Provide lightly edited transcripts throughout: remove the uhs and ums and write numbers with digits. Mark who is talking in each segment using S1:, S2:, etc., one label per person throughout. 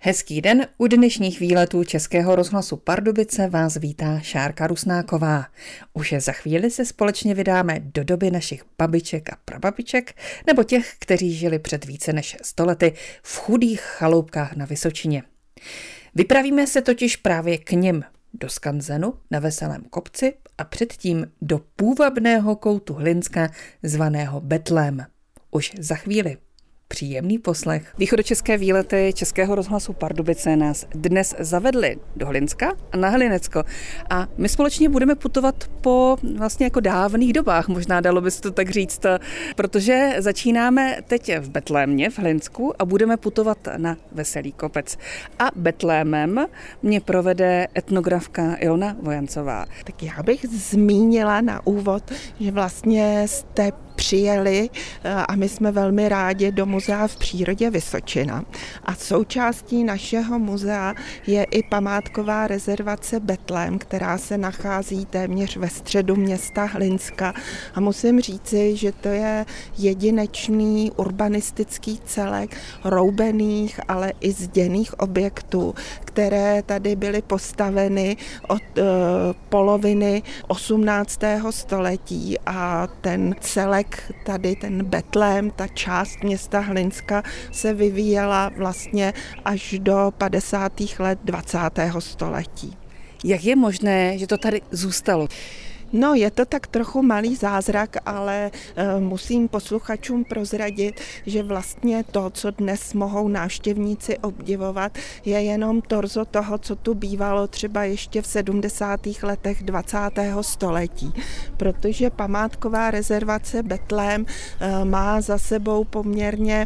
S1: Hezký den, u dnešních výletů Českého rozhlasu Pardubice vás vítá Šárka Rusnáková. Už za chvíli se společně vydáme do doby našich babiček a prababiček, nebo těch, kteří žili před více než 100 lety v chudých chaloupkách na Vysočině. Vypravíme se totiž právě k nim, do skanzenu na Veselém kopci a předtím do půvabného koutu Hlinska zvaného Betlém. Už za chvíli. Příjemný poslech. Východočeské výlety Českého rozhlasu Pardubice nás dnes zavedly do Hlinska a na Hlinecko. A my společně budeme putovat po vlastně jako dávných dobách, možná dalo by se to tak říct, protože začínáme teď v Betlémě v Hlinsku a budeme putovat na Veselý kopec. A Betlémem mě provede etnografka Ilona Vojancová.
S2: Tak já bych zmínila na úvod, že vlastně jste přijeli a my jsme velmi rádi do muzea v přírodě Vysočina. A součástí našeho muzea je i památková rezervace Betlém, která se nachází téměř ve středu města Hlinska. A musím říci, že to je jedinečný urbanistický celek roubených, ale i zděných objektů, které tady byly postaveny od poloviny 18. století a ten celek tady, ten Betlém, ta část města Hlinska se vyvíjela vlastně až do 50. let 20. století.
S1: Jak je možné, že to tady zůstalo?
S2: No, je to tak trochu malý zázrak, ale musím posluchačům prozradit, že vlastně to, co dnes mohou návštěvníci obdivovat, je jenom torzo toho, co tu bývalo třeba ještě v 70. letech 20. století. Protože památková rezervace Betlém má za sebou poměrně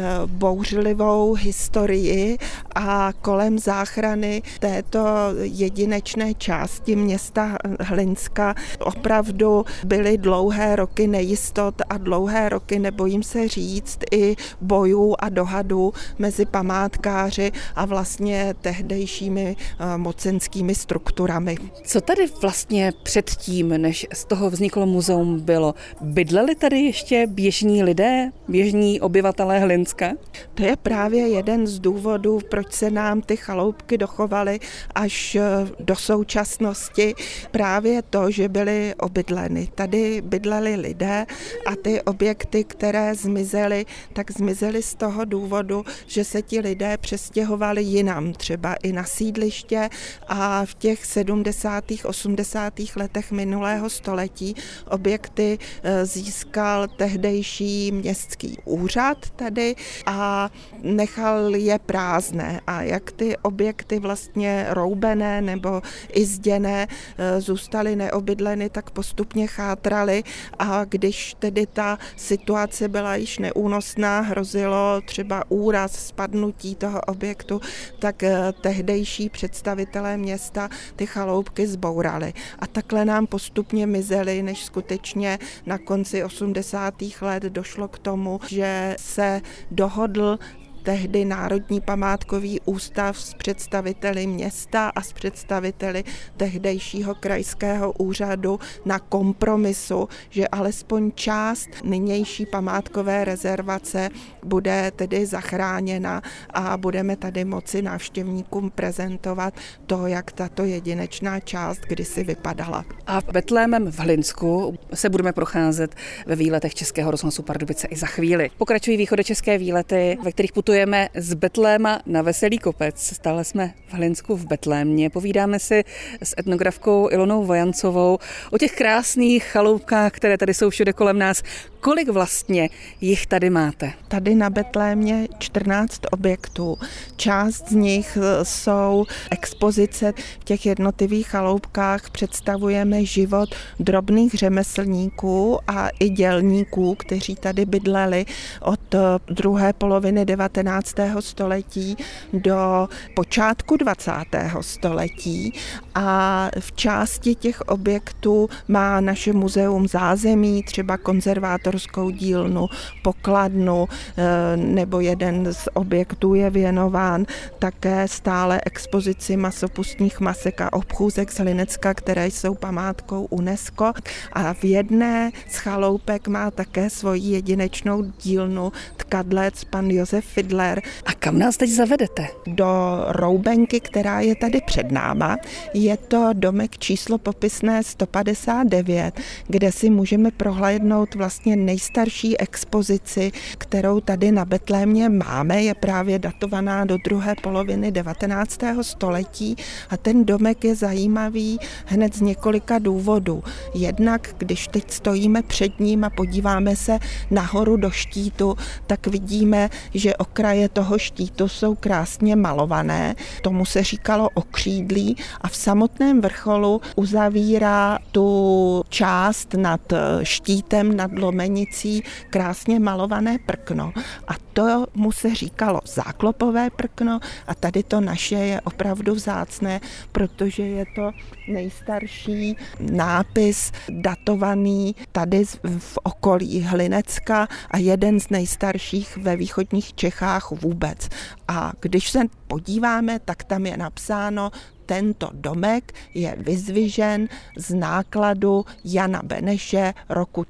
S2: bouřlivou historii a kolem záchrany této jedinečné části města Hlinska opravdu byly dlouhé roky nejistot a dlouhé roky, nebojím se říct, i bojů a dohadů mezi památkáři a vlastně tehdejšími mocenskými strukturami.
S1: Co tady vlastně předtím, než z toho vzniklo muzeum, bylo? Bydleli tady ještě běžní lidé, běžní obyvatelé Hlinska?
S2: To je právě jeden z důvodů, proč se nám ty chaloupky dochovaly až do současnosti. Právě to, že byly obydleny. Tady bydleli lidé a ty objekty, které zmizely, tak zmizely z toho důvodu, že se ti lidé přestěhovali jinam, třeba i na sídliště a v těch 70. 80. letech minulého století objekty získal tehdejší městský úřad tady a nechal je prázdné. A jak ty objekty vlastně roubené nebo i zděné zůstaly neobydlené, tak postupně chátraly a když tedy ta situace byla již neúnosná, hrozilo třeba úraz, spadnutí toho objektu, tak tehdejší představitelé města ty chaloupky zbourali. A takhle nám postupně mizely, než skutečně na konci 80. let došlo k tomu, že se dohodl tehdy Národní památkový ústav s představiteli města a s představiteli tehdejšího krajského úřadu na kompromisu, že alespoň část nynější památkové rezervace bude tedy zachráněna a budeme tady moci návštěvníkům prezentovat to, jak tato jedinečná část kdysi vypadala.
S1: A Betlémem v Hlinsku se budeme procházet ve výletech Českého rozhlasu Pardubice i za chvíli. Pokračují východočeské výlety, ve kterých putujeme z Betléma na Veselý kopec. Stále jsme v Hlinsku v Betlémě. Povídáme si s etnografkou Ilonou Vojancovou o těch krásných chaloupkách, které tady jsou všude kolem nás. Kolik vlastně jich tady máte?
S2: Tady na Betlémě 14 objektů. Část z nich jsou expozice. V těch jednotlivých chaloupkách představujeme život drobných řemeslníků a i dělníků, kteří tady bydleli od druhé poloviny 19. století do počátku 20. století. A v části těch objektů má naše muzeum zázemí, třeba konzervátorskou dílnu, pokladnu, nebo jeden z objektů je věnován také stále expozici masopustních masek a obchůzek z Hlinecka, které jsou památkou UNESCO. A v jedné z chaloupek má také svoji jedinečnou dílnu tkadlec pan Josef Fidler, Adler.
S1: A kam nás teď zavedete?
S2: Do roubenky, která je tady před náma. Je to domek číslo popisné 159, kde si můžeme prohlédnout vlastně nejstarší expozici, kterou tady na Betlémě máme. Je právě datovaná do druhé poloviny 19. století a ten domek je zajímavý hned z několika důvodů. Jednak, když teď stojíme před ním a podíváme se nahoru do štítu, tak vidíme, že okraje toho štítu jsou krásně malované. Tomu se říkalo okřídlí a v samotném vrcholu uzavírá tu část nad štítem, nad lomenicí krásně malované prkno. A to mu se říkalo záklopové prkno a tady to naše je opravdu vzácné, protože je to nejstarší nápis datovaný tady v okolí Hlinecka a jeden z nejstarších ve východních Čechách vůbec. A když se podíváme, tak tam je napsáno, tento domek je vyzdvižen z nákladu Jana Beneše roku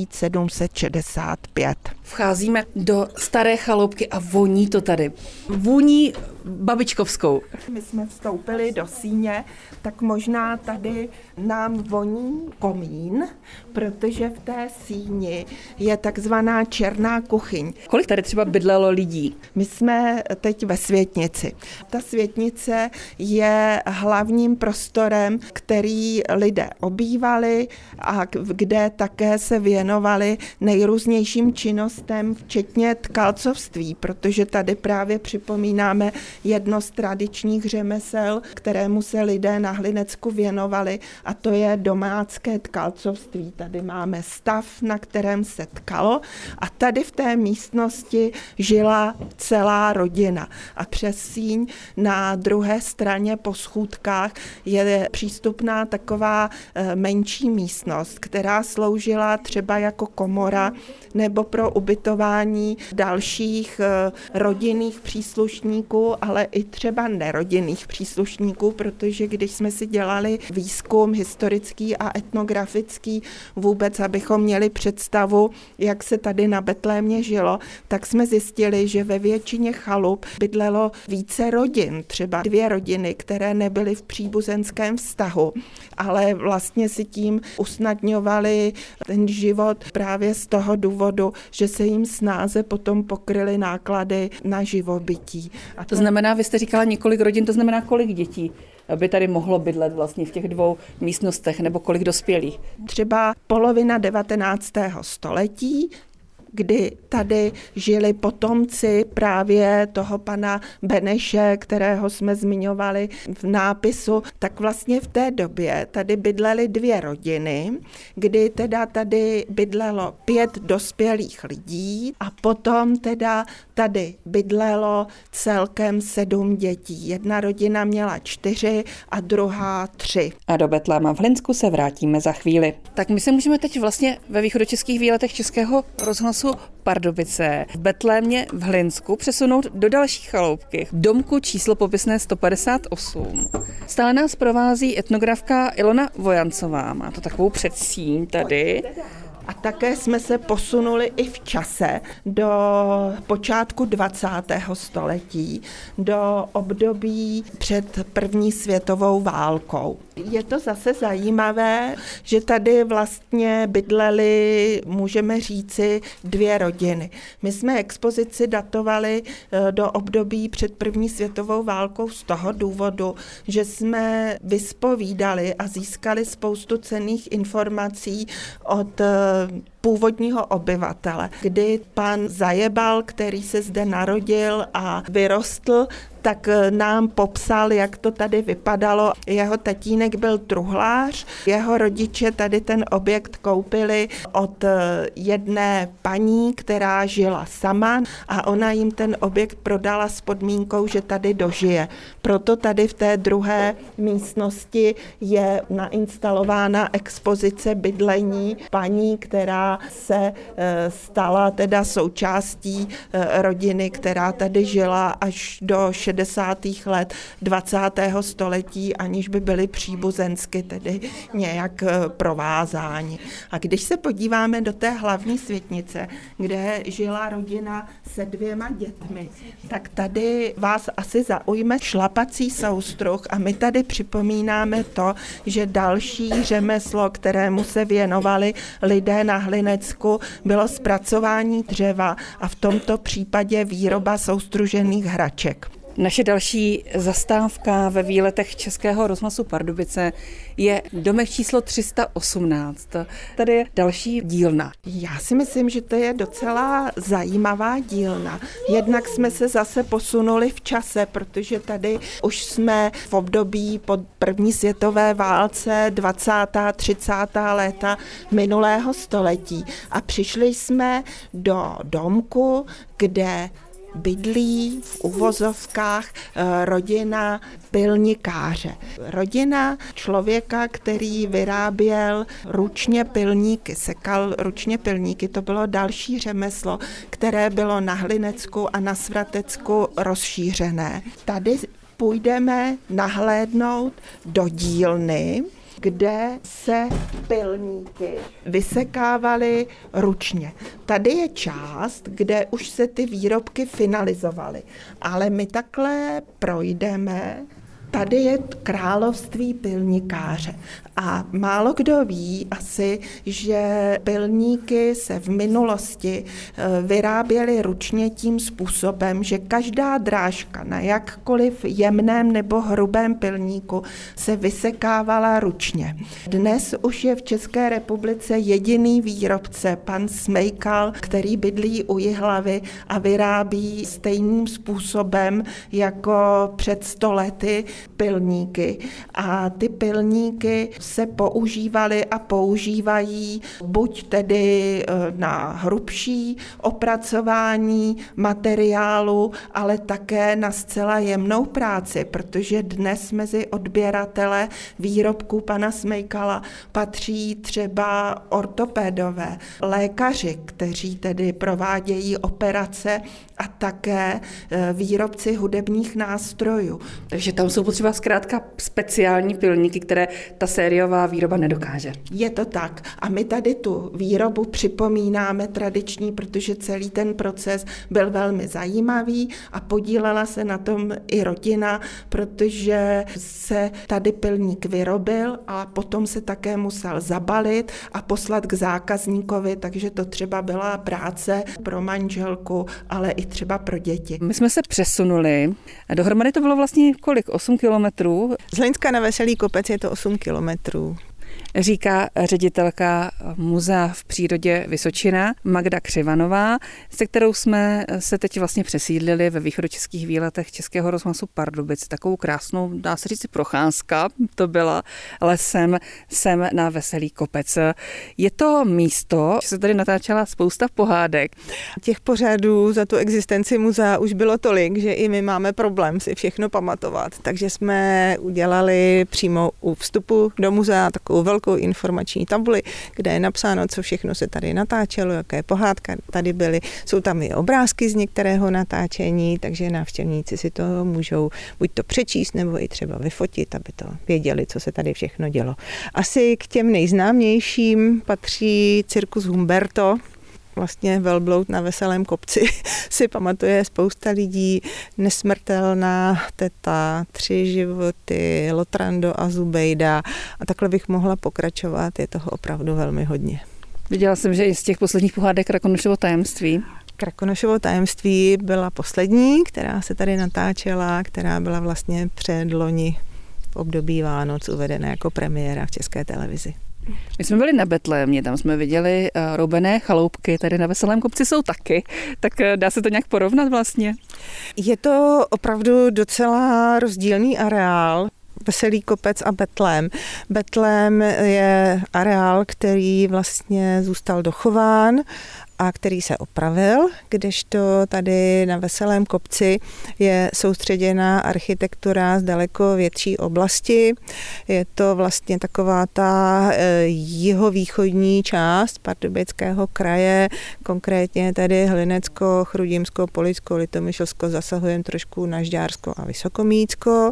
S2: 1765.
S1: Vcházíme do staré chaloupky a voní to tady. Vůní babičkovskou.
S2: My jsme vstoupili do síně, tak možná tady nám voní komín, protože v té síni je takzvaná černá kuchyň.
S1: Kolik tady třeba bydlelo lidí?
S2: My jsme teď ve světnici. Ta světnice je hlavním prostorem, který lidé obývali a kde také se věnovali nejrůznějším činnostem, včetně tkalcovství, protože tady právě připomínáme jedno z tradičních řemesel, kterému se lidé na Hlinecku věnovali, a to je domácké tkalcovství. Tady máme stav, na kterém se tkalo a tady v té místnosti žila celá rodina. A přes síň na druhé straně po schůdkách je přístupná taková menší místnost, která sloužila třeba jako komora nebo pro ubytování dalších rodinných příslušníků, ale i třeba nerodinných příslušníků, protože když jsme si dělali výzkum historický a etnografický vůbec, abychom měli představu, jak se tady na Betlémě žilo, tak jsme zjistili, že ve většině chalup bydlelo více rodin, třeba 2 rodiny, které nebyly v příbuzenském vztahu, ale vlastně si tím usnadňovali ten život právě z toho důvodu, že se jim snáze potom pokryly náklady na živobytí. A
S1: to znamená, vy jste říkala několik rodin, to znamená kolik dětí by tady mohlo bydlet vlastně v těch 2 místnostech, nebo kolik dospělých?
S2: Třeba polovina 19. století, kdy tady žili potomci právě toho pana Beneše, kterého jsme zmiňovali v nápisu, tak vlastně v té době tady bydlely 2 rodiny, kdy teda tady bydlelo 5 dospělých lidí a potom teda tady bydlelo celkem 7 dětí. Jedna rodina měla 4 a druhá 3.
S1: A do Betléma v Hlinsku se vrátíme za chvíli. Tak my se můžeme teď vlastně ve východočeských výletech Českého rozhlasu Pardubice v Betlémě v Hlinsku přesunout do další chaloupky, domku číslo popisné 158. Stále nás provází etnografka Ilona Vojancová. Má to takovou předsíň tady.
S2: A také jsme se posunuli i v čase do počátku 20. století, do období před první světovou válkou. Je to zase zajímavé, že tady vlastně bydlely, můžeme říci, 2 rodiny. My jsme expozici datovali do období před první světovou válkou z toho důvodu, že jsme vyspovídali a získali spoustu cenných informací od původního obyvatele, kdy pan Zajebal, který se zde narodil a vyrostl, tak nám popsal, jak to tady vypadalo. Jeho tatínek byl truhlář, jeho rodiče tady ten objekt koupili od jedné paní, která žila sama a ona jim ten objekt prodala s podmínkou, že tady dožije. Proto tady v té druhé místnosti je nainstalována expozice bydlení paní, která Smejkala se stala teda součástí rodiny, která tady žila až do 60. let 20. století, aniž by byli příbuzensky tedy nějak provázáni. A když se podíváme do té hlavní světnice, kde žila rodina se 2 dětmi, tak tady vás asi zaujme šlapací soustruh a my tady připomínáme to, že další řemeslo, kterému se věnovali lidé na Hlinecku, bylo zpracování dřeva a v tomto případě výroba soustružených hraček.
S1: Naše další zastávka ve výletech Českého rozhlasu Pardubice je domek číslo 318. Tady je další dílna.
S2: Já si myslím, že to je docela zajímavá dílna. Jednak jsme se zase posunuli v čase, protože tady už jsme v období po první světové válce 20. 30. léta minulého století a přišli jsme do domku, kde bydlí v uvozovkách rodina pilnikáře. Rodina člověka, který vyráběl ručně pilníky, sekal ručně pilníky, to bylo další řemeslo, které bylo na Hlinecku a na Svatecku rozšířené. Tady půjdeme nahlédnout do dílny, kde se pilníky vysekávaly ručně. Tady je část, kde už se ty výrobky finalizovaly, ale my takhle projdeme. Tady je království pilnikáře a málo kdo ví asi, že pilníky se v minulosti vyráběly ručně tím způsobem, že každá drážka na jakkoliv jemném nebo hrubém pilníku se vysekávala ručně. Dnes už je v České republice jediný výrobce, pan Smejkal, který bydlí u Jihlavy a vyrábí stejným způsobem jako před 100 lety pilníky. A ty pilníky se používaly a používají buď tedy na hrubší opracování materiálu, ale také na zcela jemnou práci, protože dnes mezi odběratele výrobků pana Smejkala patří třeba ortopédové, lékaři, kteří tedy provádějí operace a také výrobci hudebních nástrojů.
S1: Takže tam jsou potřeba zkrátka speciální pilníky, které ta sériová výroba nedokáže.
S2: Je to tak. A my tady tu výrobu připomínáme tradiční, protože celý ten proces byl velmi zajímavý a podílela se na tom i rodina, protože se tady pilník vyrobil a potom se také musel zabalit a poslat k zákazníkovi, takže to třeba byla práce pro manželku, ale i třeba pro děti.
S1: My jsme se přesunuli a dohromady to bylo vlastně kolik? 8 kilometrů?
S3: Z Hlinska na Veselý Kopec je to 8 kilometrů.
S1: Říká ředitelka Muzea v přírodě Vysočina Magda Křivanová, se kterou jsme se teď vlastně přesídlili ve východočeských výletech Českého rozhlasu Pardubic. Takovou krásnou, dá se říct, procházka to byla lesem sem na Veselý Kopec. Je to místo, že se tady natáčela spousta pohádek.
S3: Těch pořadů za tu existenci muzea už bylo tolik, že i my máme problém si všechno pamatovat. Takže jsme udělali přímo u vstupu do muzea takovou velkou informační tabuli, kde je napsáno, co všechno se tady natáčelo, jaké pohádka tady byly. Jsou tam i obrázky z některého natáčení, takže návštěvníci si to můžou buď to přečíst, nebo i třeba vyfotit, aby to věděli, co se tady všechno dělo. Asi k těm nejznámějším patří cirkus Humberto, vlastně velbloud na Veselém kopci si pamatuje spousta lidí, Nesmrtelná teta, 3 životy, Lotrando a Zubejda a takhle bych mohla pokračovat, je toho opravdu velmi hodně.
S1: Viděla jsem, že i z těch posledních pohádek Krakonošovo tajemství.
S3: Krakonošovo tajemství byla poslední, která se tady natáčela, která byla vlastně předloni v období Vánoc uvedena jako premiéra v České televizi.
S1: My jsme byli na Betlémě, tam jsme viděli roubené chaloupky, tady na Veselém kopci jsou taky, tak dá se to nějak porovnat vlastně?
S3: Je to opravdu docela rozdílný areál. Veselý Kopec a Betlém. Betlém je areál, který vlastně zůstal dochován a který se opravil, kdežto tady na Veselém kopci je soustředěná architektura z daleko větší oblasti. Je to vlastně taková ta jihovýchodní část Pardubického kraje, konkrétně tady Hlinecko, Chrudimsko, Policko, Litomyšlsko, zasahujeme trošku na Žďársko a Vysokomícko.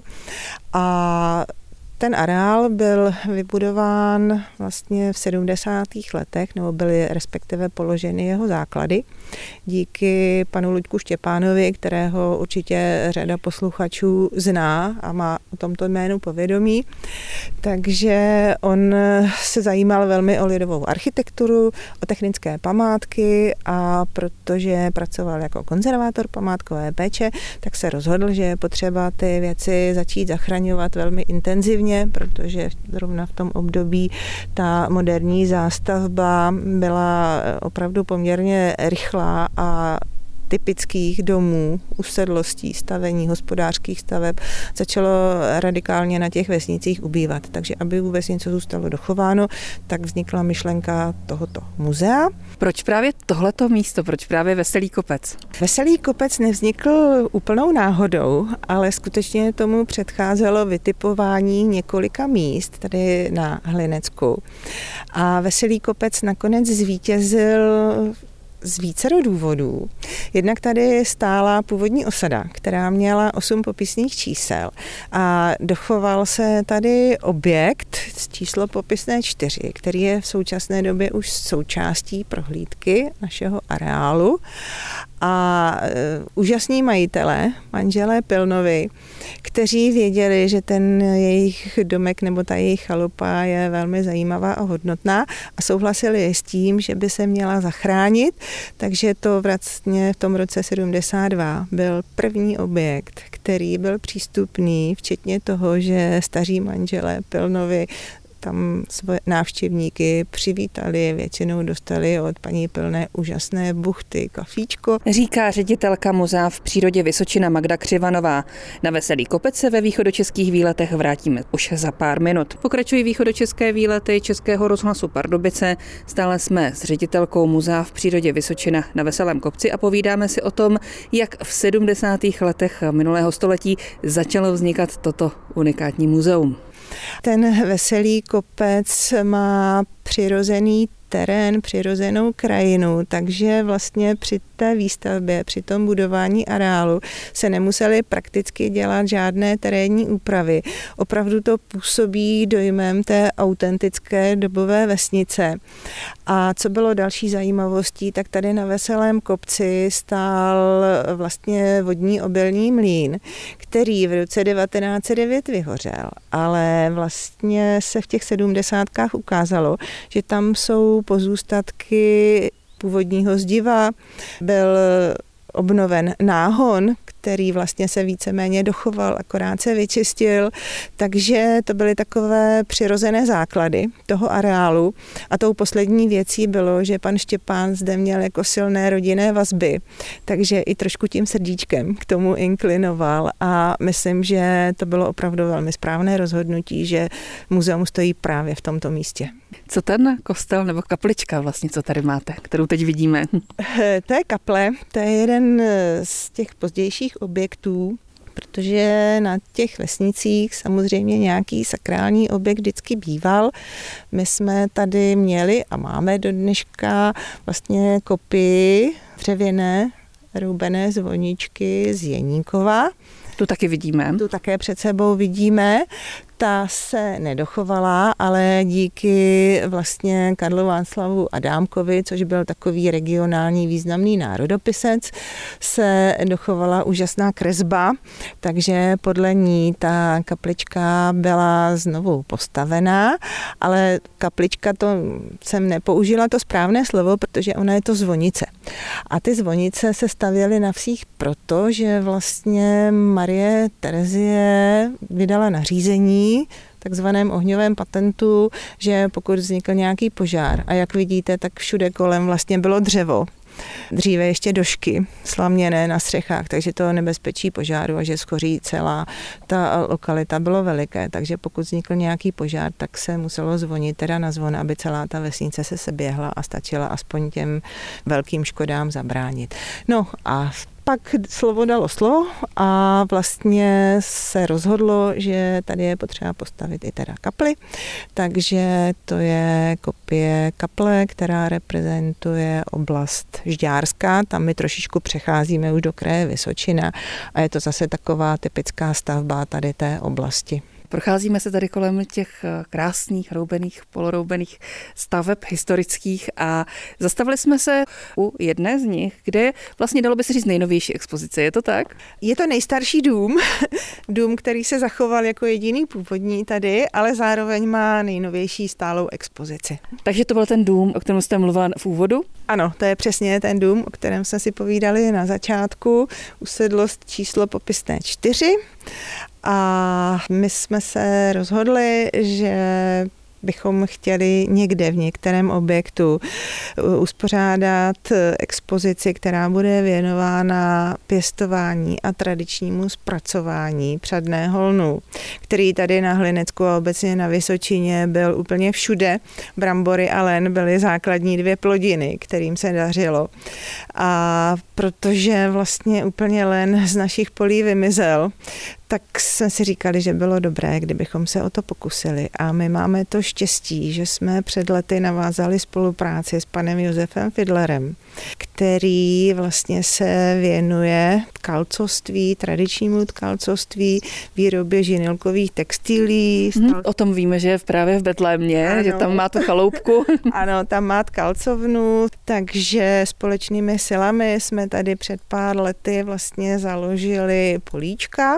S3: A ten areál byl vybudován vlastně v 70. letech, nebo byly respektive položeny jeho základy díky panu Luďku Štěpánovi, kterého určitě řada posluchačů zná a má o tomto jménu povědomí. Takže on se zajímal velmi o lidovou architekturu, o technické památky a protože pracoval jako konzervátor památkové péče, tak se rozhodl, že je potřeba ty věci začít zachraňovat velmi intenzivně, protože zrovna v tom období ta moderní zástavba byla opravdu poměrně rychlá a typických domů, usedlostí, stavení, hospodářských staveb začalo radikálně na těch vesnicích ubývat. Takže aby vůbec něco zůstalo dochováno, tak vznikla myšlenka tohoto muzea.
S1: Proč právě tohleto místo? Proč právě Veselý kopec?
S3: Veselý kopec nevznikl úplnou náhodou, ale skutečně tomu předcházelo vytipování několika míst tady na Hlinecku. A Veselý kopec nakonec zvítězil z vícero důvodů. Jednak tady stála původní osada, která měla 8 popisných čísel a dochoval se tady objekt s číslo popisné 4, který je v současné době už součástí prohlídky našeho areálu. A úžasní majitelé, manželé Pilnovi, kteří věděli, že ten jejich domek nebo ta jejich chalupa je velmi zajímavá a hodnotná a souhlasili s tím, že by se měla zachránit, takže to vlastně v tom roce 72 byl první objekt, který byl přístupný, včetně toho, že staří manželé Pilnovi tam svoje návštěvníky přivítali, většinou dostali od paní Pilné úžasné buchty, kafíčko.
S1: Říká ředitelka muzea v přírodě Vysočina Magda Křivanová. Na Veselý kopec se ve východočeských výletech vrátíme už za pár minut. Pokračují východočeské výlety Českého rozhlasu Pardubice. Stále jsme s ředitelkou muzea v přírodě Vysočina na Veselém kopci a povídáme si o tom, jak v 70. letech minulého století začalo vznikat toto unikátní muzeum.
S3: Ten Veselý kopec má přirozený terén, přirozenou krajinu, takže vlastně při té výstavbě, při tom budování areálu se nemusely prakticky dělat žádné terénní úpravy. Opravdu to působí dojmem té autentické dobové vesnice. A co bylo další zajímavostí, tak tady na Veselém kopci stál vlastně vodní obilný mlýn, který v roce 1909 vyhořel, ale vlastně se v těch 70. ukázalo, že tam jsou pozůstatky původního zdiva, byl obnoven náhon, který vlastně se víceméně dochoval, akorát se vyčistil, takže to byly takové přirozené základy toho areálu a tou poslední věcí bylo, že pan Štěpán zde měl jako silné rodinné vazby, takže i trošku tím srdíčkem k tomu inklinoval a myslím, že to bylo opravdu velmi správné rozhodnutí, že muzeum stojí právě v tomto místě.
S1: Co ten kostel nebo kaplička vlastně, co tady máte, kterou teď vidíme?
S3: To je kaple, to je jeden z těch pozdějších objektů, protože na těch vesnicích samozřejmě nějaký sakrální objekt vždycky býval. My jsme tady měli a máme do dneška vlastně kopii dřevěné roubené zvoničky z Jeníkova.
S1: Tu taky vidíme.
S3: Tu také před sebou vidíme. Ta se nedochovala, ale díky vlastně Karlu Václavu Adámkovi, což byl takový regionální významný národopisec, se dochovala úžasná kresba, takže podle ní ta kaplička byla znovu postavená, ale kaplička, to jsem nepoužila to správné slovo, protože ona je to zvonice. A ty zvonice se stavěly na vsích proto, že vlastně Marie Terezie vydala nařízení, takzvaném ohňovém patentu, že pokud vznikl nějaký požár a jak vidíte, tak všude kolem vlastně bylo dřevo, dříve ještě došky slaměné na střechách, takže to nebezpečí požáru a že schoří celá ta lokalita bylo veliké, takže pokud vznikl nějaký požár, tak se muselo zvonit teda na zvon, aby celá ta vesnice se seběhla a stačila aspoň těm velkým škodám zabránit. No a pak slovo dalo slovo a vlastně se rozhodlo, že tady je potřeba postavit i teda kapli, takže to je kopie kaple, která reprezentuje oblast Žďárská, tam my trošičku přecházíme už do kraje Vysočina a je to zase taková typická stavba tady té oblasti.
S1: Procházíme se tady kolem těch krásných, roubených, poloroubených staveb historických a zastavili jsme se u jedné z nich, kde je vlastně, dalo by se říct, nejnovější expozice. Je to tak?
S3: Je to nejstarší dům, dům, který se zachoval jako jediný původní tady, ale zároveň má nejnovější stálou expozici.
S1: Takže to byl ten dům, o kterém jste mluvila v úvodu?
S3: Ano, to je přesně ten dům, o kterém jsme si povídali na začátku. Usedlost číslo popisné 4. A my jsme se rozhodli, že bychom chtěli někde v některém objektu uspořádat expozici, která bude věnována pěstování a tradičnímu zpracování předného lnu, který tady na Hlinecku a obecně na Vysočině byl úplně všude. Brambory a len byly základní 2 plodiny, kterým se dařilo. A protože vlastně úplně len z našich polí vymizel, tak jsme si říkali, že bylo dobré, kdybychom se o to pokusili. A my máme to štěstí, že jsme před lety navázali spolupráci s panem Josefem Fidlerem, který vlastně se věnuje tkalcovství, tradičnímu tkalcovství, výrobě žinilkových textilí.
S1: O tom víme, že je právě v Betlémě, ano. Že tam má tu chaloupku.
S3: Ano, tam má tkalcovnu, takže společnými silami jsme tady před pár lety vlastně založili políčka,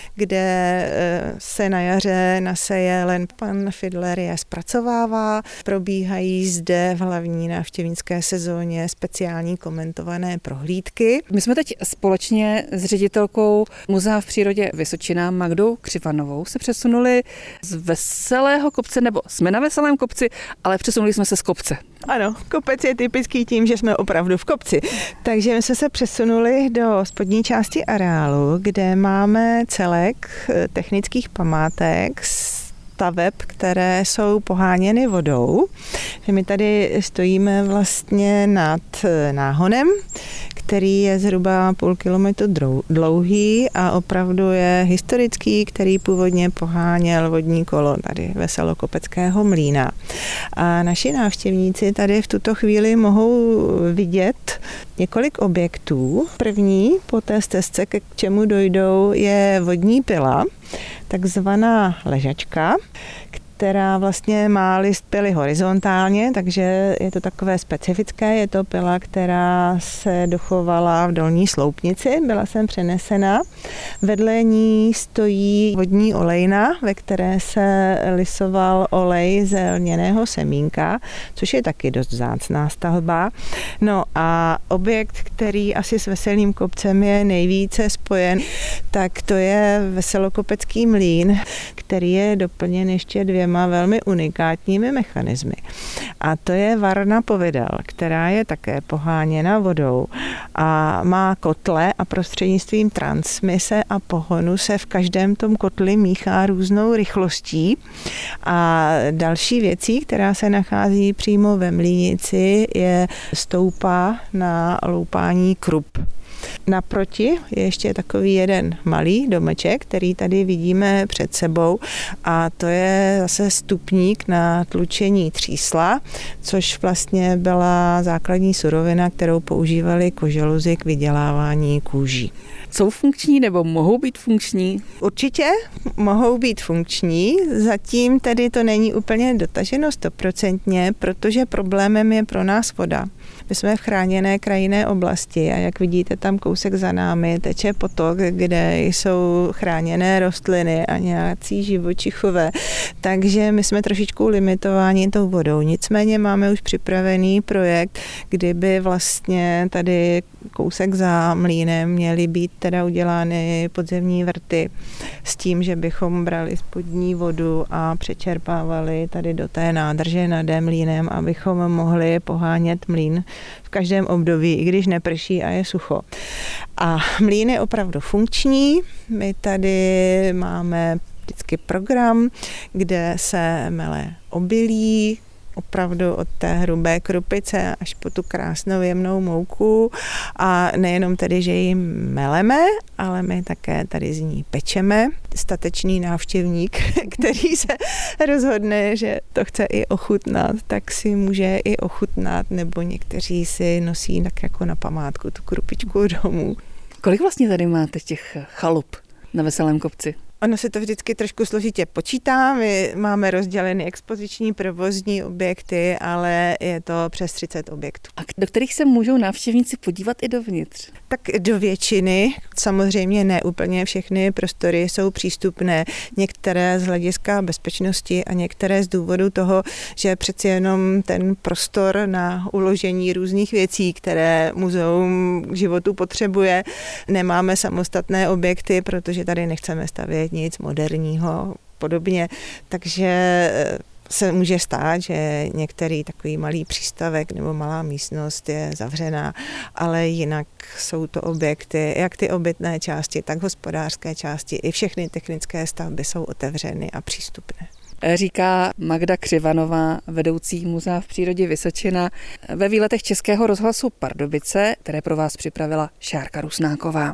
S3: kde se na jaře naseje len, pan Fidler je zpracovává, probíhají zde v hlavní návštěvnické sezóně speciální komentované prohlídky.
S1: My jsme teď společně s ředitelkou Muzea v přírodě Vysočina Magdou Křivanovou se přesunuli z Veselého kopce, nebo jsme na Veselém kopci, ale přesunuli jsme se z kopce.
S3: Ano, kopec je typický tím, že jsme opravdu v kopci. Takže my jsme se přesunuli do spodní části areálu, kde máme celek technických památek, staveb, které jsou poháněny vodou. My tady stojíme vlastně nad náhonem, který je zhruba 0,5 kilometru dlouhý a opravdu je historický, který původně poháněl vodní kolo tady Veselokopeckého mlýna. A naši návštěvníci tady v tuto chvíli mohou vidět několik objektů. První po té stezce, k čemu dojdou, je vodní pila, takzvaná ležačka, která vlastně má list pily horizontálně, takže je to takové specifické. Je to pila, která se dochovala v dolní sloupnici, byla sem přenesena. Vedle ní stojí vodní olejna, ve které se lisoval olej ze lněného semínka, což je taky dost vzácná stavba. No a objekt, který asi s Veselým kopcem je nejvíce spojen, tak to je Veselokopecký mlýn, který je doplněn ještě 2 velmi unikátními mechanismy. A to je varna povidel, která je také poháněna vodou a má kotle a prostřednictvím transmise a pohonu se v každém tom kotli míchá různou rychlostí. A další věcí, která se nachází přímo ve mlýnici, je stoupa na loupání krup. Naproti je ještě takový jeden malý domeček, který tady vidíme před sebou a to je zase stupník na tlučení třísla, což vlastně byla základní surovina, kterou používali koželuzi k vydělávání kůží.
S1: Jsou funkční nebo mohou být funkční?
S3: Určitě mohou být funkční, zatím tedy to není úplně dotaženo 100%, protože problémem je pro nás voda. My jsme v chráněné krajinné oblasti a jak vidíte tam kousek za námi teče potok, kde jsou chráněné rostliny a nějací živočichové. Takže my jsme trošičku limitováni tou vodou. Nicméně máme už připravený projekt, kdyby vlastně tady kousek za mlýnem měly být teda udělány podzemní vrty s tím, že bychom brali spodní vodu a přečerpávali tady do té nádrže nad mlýnem, abychom mohli pohánět mlýn v každém období, i když neprší a je sucho. A mlýn je opravdu funkční. My tady máme vždycky program, kde se mele obilí, opravdu od té hrubé krupice až po tu krásnou jemnou mouku a nejenom tedy, že ji meleme, ale my také tady z ní pečeme. Statečný návštěvník, který se rozhodne, že to chce i ochutnat, tak si může i ochutnat, nebo někteří si nosí tak jako na památku tu krupičku domů.
S1: Kolik vlastně tady máte těch chalup na Veselém kopci?
S3: Ono se to vždycky trošku složitě počítá, my máme rozděleny expoziční provozní objekty, ale je to přes 30 objektů.
S1: A do kterých se můžou návštěvníci podívat i dovnitř?
S3: Tak do většiny, samozřejmě ne úplně všechny prostory jsou přístupné, některé z hlediska bezpečnosti a některé z důvodu toho, že přeci jenom ten prostor na uložení různých věcí, které muzeum k životu potřebuje, nemáme samostatné objekty, protože tady nechceme stavět nic moderního podobně, takže se může stát, že některý takový malý přístavek nebo malá místnost je zavřená, ale jinak jsou to objekty, jak ty obytné části, tak hospodářské části, i všechny technické stavby jsou otevřeny a přístupné.
S1: Říká Magda Křivanová, vedoucí Muzea v přírodě Vysočina, ve výletech Českého rozhlasu Pardubice, které pro vás připravila Šárka Rusnáková.